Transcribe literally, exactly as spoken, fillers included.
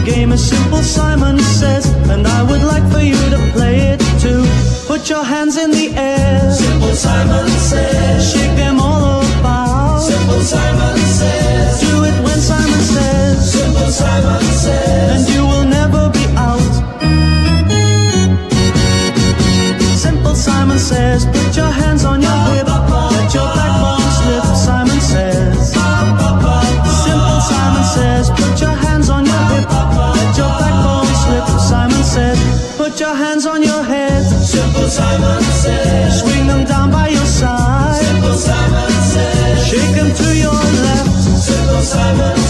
game is simple, Simon Says, and I would like for you to play it too. Put your hands in the air. Simple Simon Says. Shake them all about. Simple Simon Says. Do it when Simon says. Simple Simon Says. And you will never be out. Simple Simon Says. Put your hands on your hip. Let your backbone slip, Simon Says. Simple Simon Says. Put your hands on your hip. Let your backbone slip, Simon Says. Put your hands on your head. Simple Simon Says. Swing them down by your side. Simple Simon Says. Shake them to your left. Simple Simon